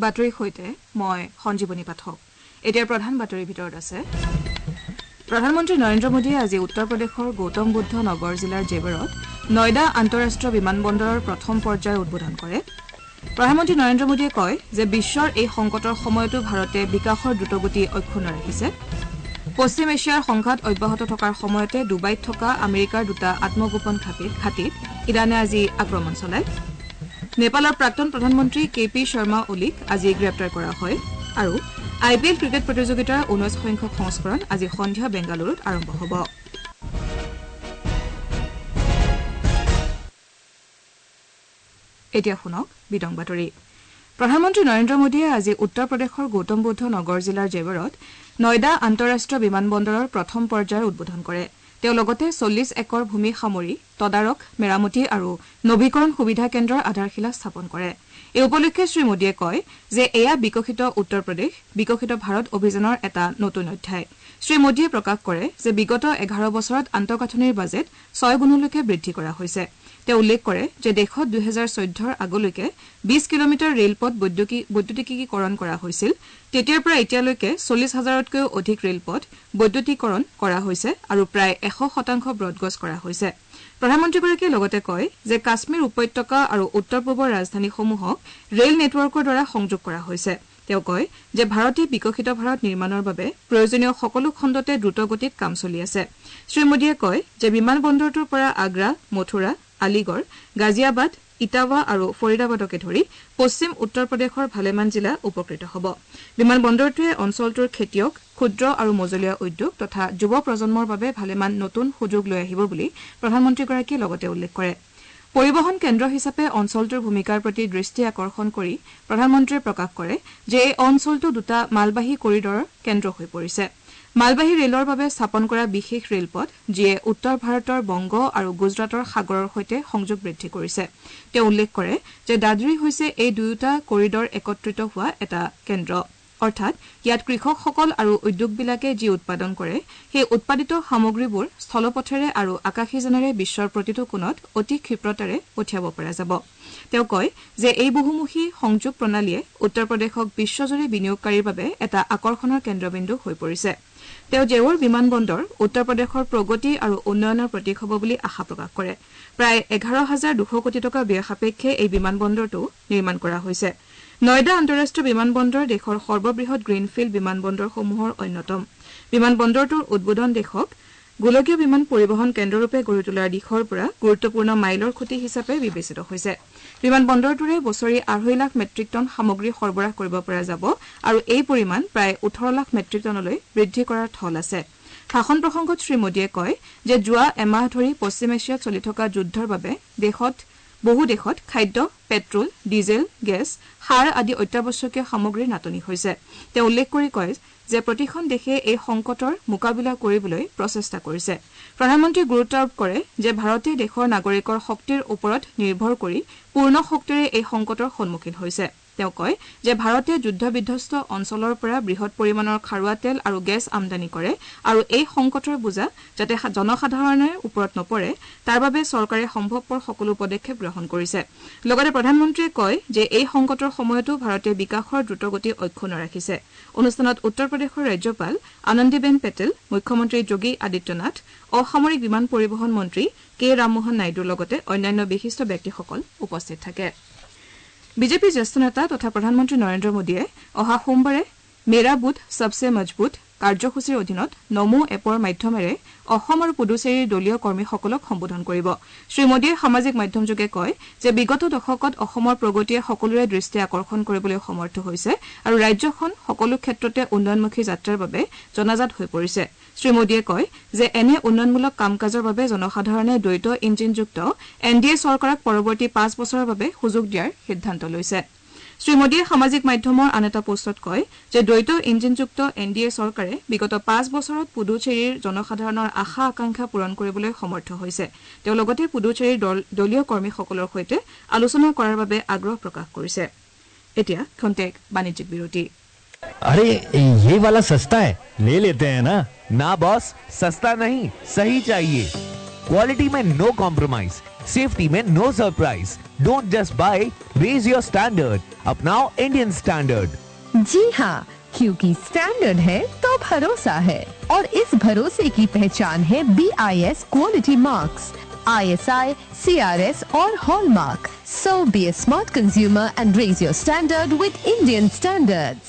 বাতৰিৰ সৈতে মই সঞ্জীৱনী পাঠক এতিয়া প্ৰধান বাতৰিৰ ভিতৰত আছে প্ৰধানমন্ত্ৰী নৰেন্দ্ৰ মোদীয়ে আজি উত্তৰ প্ৰদেশৰ গৌতম বুদ্ধ নগৰ জিলাৰ জেৱৰত নয়ডা আন্তঃৰাষ্ট্ৰীয় বিমানবন্দৰৰ প্ৰথম পৰ্যায় উদ্বোধন কৰে প্ৰধানমন্ত্ৰী নৰেন্দ্ৰ মোদীয়ে কয় যে বিশ্বৰ এই সংকটৰ সময়তো ভাৰতে বিকাশৰ দ্ৰুতগতি অক্ষুণ্ণ ৰাখিছে পশ্চিম এছিয়াৰ সংঘাত অব্যাহত থকাৰ সময়তে ডুবাইত থকা আমেৰিকাৰ দুটা আত্মগোপন ঘাটিত ইৰাণে আজি আক্ৰমণ চলায় নেপালৰ প্ৰাক্তন প্ৰধানমন্ত্ৰী কে পি শৰ্মা ওলিক আজি গ্ৰেপ্তাৰ কৰা হয় আৰু আইপিএল ক্ৰিকেট প্ৰতিযোগিতাৰ 19 সংখ্যক সংস্কৰণ আজি সন্ধিয়া বেংগালুৰুত আৰম্ভ হ'ব এতিয়া শুনক বিদং বাতৰি প্ৰধানমন্ত্ৰী নৰেন্দ্ৰ মোদীয়ে আজি উত্তৰ প্ৰদেশৰ গৌতম বুদ্ধ নগৰ জিলাৰ জেৱৰত নয়ডা আন্তঃৰাষ্ট্ৰীয় বিমানবন্দৰৰ প্ৰথম পৰ্যায়ৰ উদ্বোধন কৰে তেওঁ লগতে 40 একৰ ভূমি সামৰি তদাৰক মেৰামতি আৰু নৱীকৰণ সুবিধা কেন্দ্ৰৰ আধাৰশিলা স্থাপন কৰে এই উপলক্ষে শ্ৰী মোদীয়ে কয় যে এয়া বিকশিত উত্তৰ প্ৰদেশ বিকশিত ভাৰত অভিযানৰ এটা নতুন অধ্যায় শ্ৰী মোদীয়ে প্ৰকাশ কৰে যে বিগত 11 বছৰত আন্তঃগাঁথনিৰ বাজেট 6 গুণলৈকে বৃদ্ধি কৰা হৈছে তেওঁ উল্লেখ কৰে যে দেশত 2014ৰ আগলৈকে 20 কিলোমিটাৰ ৰেলপথ বৈদ্যুতিকীকৰণ কৰা হৈছিল তেতিয়াৰ পৰা এতিয়ালৈকে 40,000তকৈও অধিক ৰেলপথ বৈদ্যুতিকৰণ কৰা হৈছে আৰু প্ৰায় 100% ব্ৰডগজ কৰা হৈছে প্ৰধানমন্ত্ৰীগৰাকীয়ে লগতে কয় যে কাশ্মীৰ উপত্যকা আৰু উত্তৰ পূবৰ ৰাজধানীসমূহক ৰেল নেটৱৰ্কৰ দ্বাৰা সংযোগ কৰা হৈছে তেওঁ কয় যে ভাৰতে বিকশিত ভাৰত নিৰ্মাণৰ বাবে প্ৰয়োজনীয় সকলো খণ্ডতে দ্ৰুতগতিত কাম চলি আছে শ্ৰী মোদীয়ে কয় যে বিমানবন্দৰটোৰ পৰা আগ্ৰা মথুৰা আলিগড় গাজিয়াবাদ ইটাৱা আৰু ফৰিদাবাদকে ধৰি পশ্চিম উত্তৰ প্ৰদেশৰ ভালেমান জিলা উপকৃত হ'ব বিমানবন্দৰটোৱে অঞ্চলটোৰ খেতিয়ক ক্ষুদ্ৰ আৰু মজলীয়া উদ্যোগ তথা যুৱ প্ৰজন্মৰ বাবে ভালেমান নতুন সুযোগ লৈ আহিব বুলি প্ৰধানমন্ত্ৰীগৰাকীয়ে লগতে উল্লেখ কৰে পৰিবহন কেন্দ্ৰ হিচাপে অঞ্চলটোৰ ভূমিকাৰ প্ৰতি দৃষ্টি আকৰ্ষণ কৰি প্ৰধানমন্ত্ৰীয়ে প্ৰকাশ কৰে যে এই অঞ্চলটো দুটা মালবাহী কৰিডৰৰ কেন্দ্ৰ হৈ পৰিছে মালবাহী ৰেলৰ বাবে স্থাপন কৰা বিশেষ ৰেলপথ যিয়ে উত্তৰ ভাৰতৰ বংগ আৰু গুজৰাটৰ সাগৰৰ সৈতে সংযোগ বৃদ্ধি কৰিছে তেওঁ উল্লেখ কৰে যে দাদৰি হৈছে এই দুয়োটা কৰিডৰ একত্ৰিত হোৱা এটা কেন্দ্ৰ অৰ্থাৎ ইয়াত কৃষকসকল আৰু উদ্যোগবিলাকে যি উৎপাদন কৰে সেই উৎপাদিত সামগ্ৰীবোৰ স্থলপথেৰে আৰু আকাশীজানেৰে বিশ্বৰ প্ৰতিটো কোণত অতি ক্ষিপ্ৰতাৰে পঠিয়াব পৰা যাব তেওঁ কয় যে এই বহুমুখী সংযোগ প্ৰণালীয়ে উত্তৰ প্ৰদেশক বিশ্বজুৰি বিনিয়োগকাৰীৰ বাবে এটা আকৰ্ষণৰ কেন্দ্ৰবিন্দু হৈ পৰিছে তেওঁ জেৱৰ বিমানবন্দৰ উত্তৰ প্ৰদেশৰ প্ৰগতি আৰু উন্নয়নৰ প্ৰতীক হ'ব বুলি আশা প্ৰকাশ কৰে প্ৰায় 11,200 কোটি টকা ব্যয় সাপেক্ষে এই বিমানবন্দৰটো নিৰ্মাণ কৰা হৈছে নয়ডা আন্তঃৰাষ্ট্ৰীয় বিমানবন্দৰ দেশৰ সৰ্ববৃহৎ গ্ৰীণফিল্ড বিমানবন্দৰসমূহৰ অন্যতম বিমানবন্দৰটোৰ উদ্বোধন দেশক গোলকীয় বিমান পৰিবহন কেন্দ্ৰৰূপে গঢ়ি তোলাৰ দিশৰ পৰা গুৰুত্বপূৰ্ণ মাইলৰ খুঁটি হিচাপে বিবেচিত হৈছে বিমানবন্দৰটোৰে বছৰি 2.5 লাখ মেট্ৰিক টন সামগ্ৰী সৰবৰাহ কৰিব পৰা যাব আৰু এই পৰিমাণ প্ৰায় 18 লাখ মেট্ৰিক টনলৈ বৃদ্ধি কৰাৰ থল আছে ভাষণ প্ৰসংগত শ্ৰী মোদীয়ে কয় যে যোৱা এমাহ ধৰি পশ্চিম এছিয়াত চলি থকা যুদ্ধৰ বাবে বহু দেশত খাদ্য পেট্ৰল ডিজেল গেছ সাৰ আদি অত্যাৱশ্যকীয় সামগ্ৰীৰ নাটনি হৈছে তেওঁ উল্লেখ কৰি কয় যে প্ৰতিখন দেশে এই সংকটৰ মোকাবিলা কৰিবলৈ প্ৰচেষ্টা কৰিছে প্ৰধানমন্ত্ৰীয়ে গুৰুত্ব আৰোপ কৰে যে ভাৰতে দেশৰ নাগৰিকৰ শক্তিৰ ওপৰত নিৰ্ভৰ কৰি পূৰ্ণ শক্তিৰে এই সংকটৰ সন্মুখীন হৈছে তেওঁ কয় যে ভাৰতে যুদ্ধবিধ্বস্ত অঞ্চলৰ পৰা বৃহৎ পৰিমাণৰ খাৰুৱা তেল আৰু গেছ আমদানি কৰে আৰু এই সংকটৰ বোজা যাতে জনসাধাৰণৰ ওপৰত নপৰে তাৰ বাবে চৰকাৰে সম্ভৱপৰ সকলো পদক্ষেপ গ্ৰহণ কৰিছে লগতে প্ৰধানমন্ত্ৰীয়ে কয় যে এই সংকটৰ সময়তো ভাৰতে বিকাশৰ দ্ৰুতগতি অক্ষুণ্ণ ৰাখিছে অনুষ্ঠানত উত্তৰ প্ৰদেশৰ ৰাজ্যপাল আনন্দীবেন পেটেল মুখ্যমন্ত্ৰী যোগী আদিত্যনাথ অসামৰিক বিমান পৰিবহন মন্ত্ৰী কে ৰামমোহন নাইডুৰ লগতে অন্যান্য বিশিষ্ট ব্যক্তিসকল উপস্থিত থাকে বিজেপিৰ জ্যেষ্ঠ নেতা তথা প্ৰধানমন্ত্ৰী নৰেন্দ্ৰ মোদীয়ে অহা সোমবাৰে মেৰা বুথ সবছে মজবুত কাৰ্যসূচীৰ অধীনত নমো এপৰ মাধ্যমেৰে অসম আৰু পুডুচেৰীৰ দলীয় কৰ্মীসকলক সম্বোধন কৰিব শ্ৰী মোদীয়ে সামাজিক মাধ্যমযোগে কয় যে বিগত দশকত অসমৰ প্ৰগতিয়ে সকলোৰে দৃষ্টি আকৰ্ষণ কৰিবলৈ সমৰ্থ হৈছে আৰু ৰাজ্যখন সকলো ক্ষেত্ৰতে উন্নয়নমুখী যাত্ৰাৰ বাবে জনাজাত হৈ পৰিছে শ্ৰী মোদীয়ে কয় যে এনে উন্নয়নমূলক কাম কাজৰ বাবে জনসাধাৰণে দ্বৈত ইঞ্জিনযুক্ত এনডিএ চৰকাৰক পৰৱৰ্তী 5 বছৰৰ বাবে সুযোগ দিয়াৰ সিদ্ধান্ত লৈছে শ্ৰী মোদীয়ে সামাজিক মাধ্যমৰ আন এটা পোষ্টত কয় যে দ্বৈত ইঞ্জিনযুক্ত এনডিএ চৰকাৰে বিগত 5 বছৰত পুডুচেৰীৰ জনসাধাৰণৰ আশা আকাংক্ষা পূৰণ কৰিবলৈ সমৰ্থ হৈছে তেওঁ লগতে পুডুচেৰীৰ দলীয় কৰ্মীসকলৰ সৈতে আলোচনা কৰাৰ বাবে আগ্ৰহ প্ৰকাশ কৰিছে এতিয়া খন্তেক বাণিজ্যিক বিৰতি अरे ये वाला सस्ता है ले लेते हैं ना बॉस सस्ता नहीं सही चाहिए क्वालिटी में नो कॉम्प्रोमाइज Safety में no surprise. Don't just buy, raise your standard. अपनाओ Indian standard. जी हाँ, क्योंकि स्टैंडर्ड है तो भरोसा है और इस भरोसे की पहचान है BIS quality marks, ISI, CRS और hallmark. So be a smart consumer and raise your standard with Indian standards.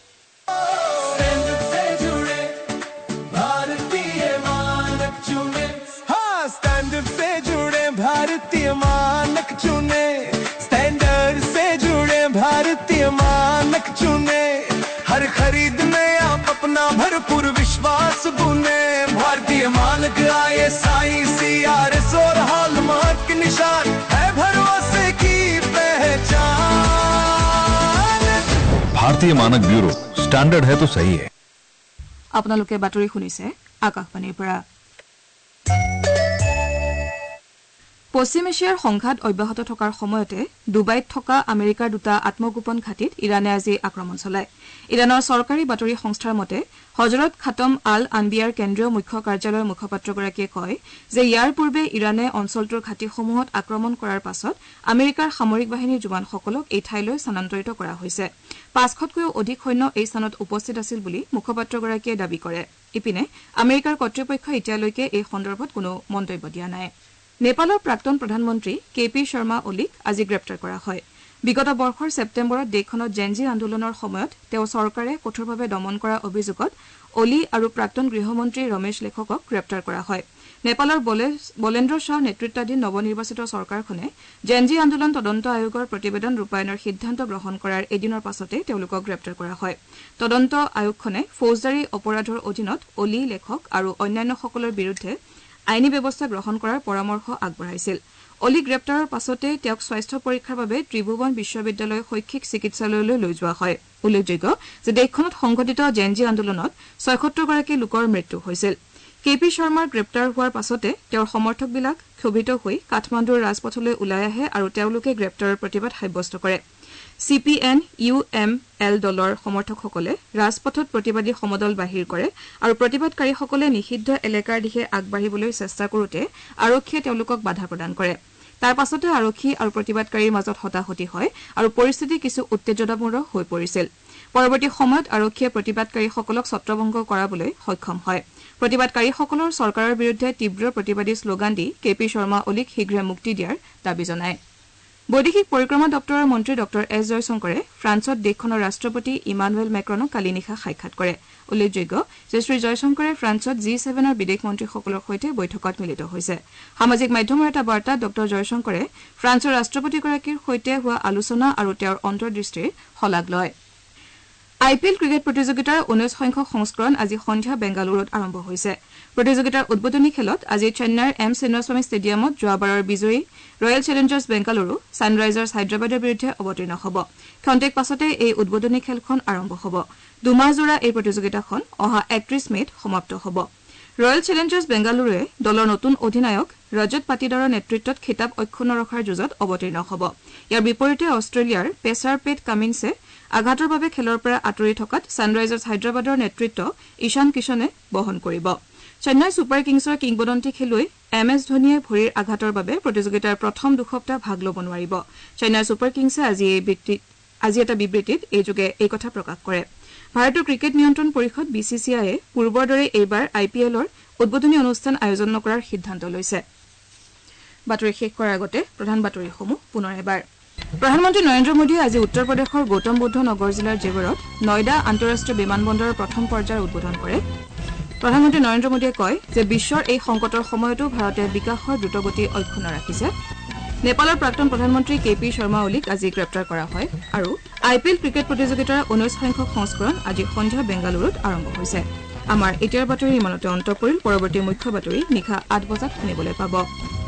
भारतीय मानक चुने, स्टैंडर्ड से जुड़े भारतीय मानक चुने, हर खरीद में आप अपना भरपूर विश्वास बुने. भारतीय मानक ISI, CRS और हॉलमार्क के निशान है भरोसे की पहचान. भारतीय मानक ब्यूरो, स्टैंडर्ड है तो सही है. আপোনালোকে বাতৰি শুনিছে আকাশবাণীৰ পৰা. পশ্চিম এছিয়াৰ সংঘাত অব্যাহত থকাৰ সময়তে ডুবাইত থকা আমেৰিকাৰ দুটা আত্মগোপন ঘাটিত ইৰাণে আজি আক্ৰমণ চলায়. ইৰাণৰ চৰকাৰী বাতৰি সংস্থাৰ মতে হজৰত খাতম আল আনবিয়াৰ কেন্দ্ৰীয় মুখ্য কাৰ্যালয়ৰ মুখপাত্ৰগৰাকীয়ে কয় যে ইয়াৰ পূৰ্বে ইৰাণে অঞ্চলটোৰ ঘাটিসমূহত আক্ৰমণ কৰাৰ পাছত আমেৰিকাৰ সামৰিক বাহিনীৰ জোৱানসকলক এই ঠাইলৈ স্থানান্তৰিত কৰা হৈছে. 500তকৈও অধিক সৈন্য এই স্থানত উপস্থিত আছিল বুলি মুখপাত্ৰগৰাকীয়ে দাবী কৰে. ইপিনে আমেৰিকাৰ কৰ্তৃপক্ষই এতিয়ালৈকে এই সন্দৰ্ভত কোনো মন্তব্য দিয়া নাই. নেপালৰ প্ৰাক্তন প্ৰধানমন্ত্ৰী KP শৰ্মা অলিক আজি গ্ৰেপ্তাৰ কৰা হয়. বিগত বৰ্ষৰ ছেপ্টেম্বৰত দেশখনত জেনজি আন্দোলনৰ সময়ত তেওঁ চৰকাৰে কঠোৰভাৱে দমন কৰা অভিযোগত অলি আৰু প্ৰাক্তন গৃহমন্ত্ৰী ৰমেশ লেখকক গ্ৰেপ্তাৰ কৰা হয়. নেপালৰ বলেন্দ্ৰ শ্বাহ নেতৃত্বাধীন নৱনিৰ্বাচিত চৰকাৰখনে জেনজি আন্দোলন তদন্ত আয়োগৰ প্ৰতিবেদন ৰূপায়ণৰ সিদ্ধান্ত গ্ৰহণ কৰাৰ এদিনৰ পাছতে তেওঁলোকক গ্ৰেপ্তাৰ কৰা হয়. তদন্ত আয়োগখনে ফৌজদাৰী অপৰাধৰ অধীনত অলি, লেখক আৰু অন্যান্যসকলৰ বিৰুদ্ধে আইনী ব্যৱস্থা গ্ৰহণ কৰাৰ পৰামৰ্শ আগবঢ়াইছিল. অলি গ্ৰেপ্তাৰৰ পাছতে তেওঁক স্বাস্থ্য পৰীক্ষাৰ বাবে ত্ৰিভুৱন বিশ্ববিদ্যালয় শৈক্ষিক চিকিৎসালয়লৈ লৈ যোৱা হয়. উল্লেখযোগ্য যে দেশখনত সংঘটিত জেনজি আন্দোলনত ৭৬গৰাকী লোকৰ মৃত্যু হৈছিল. KP শৰ্মাৰ গ্ৰেপ্তাৰ হোৱাৰ পাছতে তেওঁৰ সমৰ্থকবিলাক ক্ষোভিত হৈ কাঠমাণ্ডুৰ ৰাজপথলৈ ওলাই আহে আৰু তেওঁলোকে গ্ৰেপ্তাৰৰ প্ৰতিবাদ সাব্যস্ত কৰে. CPN-UML দলৰ সমৰ্থকসকলে ৰাজপথত প্ৰতিবাদী সমদল বাহিৰ কৰে আৰু প্ৰতিবাদকাৰীসকলে নিষিদ্ধ এলেকাৰ দিশে আগবাঢ়িবলৈ চেষ্টা কৰোতে আৰক্ষীয়ে তেওঁলোকক বাধা প্ৰদান কৰে. তাৰ পাছতে আৰক্ষী আৰু প্ৰতিবাদকাৰীৰ মাজত হতাহতি হয় আৰু পৰিস্থিতি কিছু উত্তেজনাপূৰ্ণ হৈ পৰিছিল. পৰৱৰ্তী সময়ত আৰক্ষীয়ে প্ৰতিবাদকাৰীসকলক ছত্ৰভংগ কৰাবলৈ সক্ষম হয়. প্ৰতিবাদকাৰীসকলৰ চৰকাৰৰ বিৰুদ্ধে তীব্ৰ প্ৰতিবাদী শ্লোগান দি KP শৰ্মা অলিক শীঘ্ৰে মুক্তি দিয়াৰ দাবী জনায়. বৈদেশিক পৰিক্ৰমা দপ্তৰৰ মন্ত্ৰী ডঃ এছ জয়শংকৰে ফ্ৰান্সত দেশখনৰ ৰাষ্ট্ৰপতি ইমানুৱেল মেক্ৰনক কালি নিশা সাক্ষাৎ কৰে. উল্লেখযোগ্য যে শ্ৰী জয়শংকৰে ফ্ৰান্সত G7ৰ বিদেশ মন্ত্ৰীসকলৰ সৈতে বৈঠকত মিলিত হৈছে. সামাজিক মাধ্যমৰ এটা বাৰ্তাত ডঃ জয়শংকৰে ফ্ৰান্সৰ ৰাষ্ট্ৰপতিগৰাকীৰ সৈতে হোৱা আলোচনা আৰু তেওঁৰ অন্তৰ্দৃষ্টিৰ শলাগ লয়. IPL ক্ৰিকেট প্ৰতিযোগিতাৰ 19 সংখ্যক সংস্কৰণ আজি সন্ধিয়া বেংগালুৰুত আৰম্ভ হৈছে. প্ৰতিযোগিতাৰ উদ্বোধনী খেলত আজি চেন্নাইৰ M চিন্নাস্বামী ষ্টেডিয়ামত যোৱাবাৰৰ বিজয়ী ৰয়েল চেলেঞ্জাৰ্ছ বেংগালুৰু ছানৰাইজাৰ্ছ হায়দৰাবাদৰ বিৰুদ্ধে অৱতীৰ্ণ হ'ব. ক্ষন্তেক পাছতে এই উদ্বোধনী খেলখন আৰম্ভ হ'ব. দুমাহজোৰা এই প্ৰতিযোগিতাখন অহা 31 মেত সমাপ্ত হ'ব. ৰয়েল চেলেঞ্জাৰ্ছ বেংগালুৰুৱে দলৰ নতুন অধিনায়ক ৰজত পাটিদাৰৰ নেতৃত্বত খিতাপ অক্ষুণ্ণ ৰখাৰ যুঁজত অৱতীৰ্ণ হ'ব. ইয়াৰ বিপৰীতে অষ্ট্ৰেলিয়াৰ পেচাৰ পেট কামিন্সে আঘাতৰ বাবে খেলৰ পৰা আঁতৰি থকাত ছানৰাইজাৰ্ছ হায়দৰাবাদৰ নেতৃত্ব ঈশান কিষণে বহন কৰিব. চেন্নাই ছুপাৰ কিংছৰ কিংবদন্তি খেলুৱৈ MS ধোনীয়ে ভৰিৰ আঘাতৰ বাবে প্ৰতিযোগিতাৰ প্ৰথম দুসপ্তাহ ভাগ ল'ব নোৱাৰিব. চেন্নাই ছুপাৰ কিংছে আজি এটা বিবৃতিত এই যোগে এই কথা প্ৰকাশ কৰে. ভাৰতীয় ক্ৰিকেট নিয়ন্ত্ৰণ পৰিষদ BCCIয়ে পূৰ্বৰ দৰে এইবাৰ IPLৰ উদ্বোধনী অনুষ্ঠান আয়োজন নকৰাৰ সিদ্ধান্ত লৈছে. বাতৰি শেষ কৰাৰ আগতে প্ৰধান বাতৰিসমূহ পুনৰ এবাৰ. প্ৰধানমন্ত্ৰী নৰেন্দ্ৰ মোদীয়ে আজি উত্তৰ প্ৰদেশৰ গৌতম বুদ্ধ নগৰ জিলাৰ জেৱৰত নয়ডা আন্তঃৰাষ্ট্ৰীয় বিমানবন্দৰৰ প্ৰথম পৰ্যায়ৰ উদ্বোধন কৰে. প্ৰধানমন্ত্ৰী নৰেন্দ্ৰ মোদীয়ে কয় যে বিশ্বৰ এই সংকটৰ সময়তো ভাৰতে বিকাশৰ দ্ৰুতগতি অক্ষুণ্ণ ৰাখিছে. নেপালৰ প্ৰাক্তন প্ৰধানমন্ত্ৰী KP শৰ্মা অলিক আজি গ্ৰেপ্তাৰ কৰা হয় আৰু IPL ক্ৰিকেট প্ৰতিযোগিতাৰ 19 সংখ্যক সংস্কৰণ আজি সন্ধিয়া বেংগালুৰুত আৰম্ভ হৈছে. আমাৰ এতিয়াৰ বাতৰি ইমানতে অন্ত পৰিল. পৰৱৰ্তী মুখ্য বাতৰি নিশা 8 বজাত শুনিবলৈ পাব.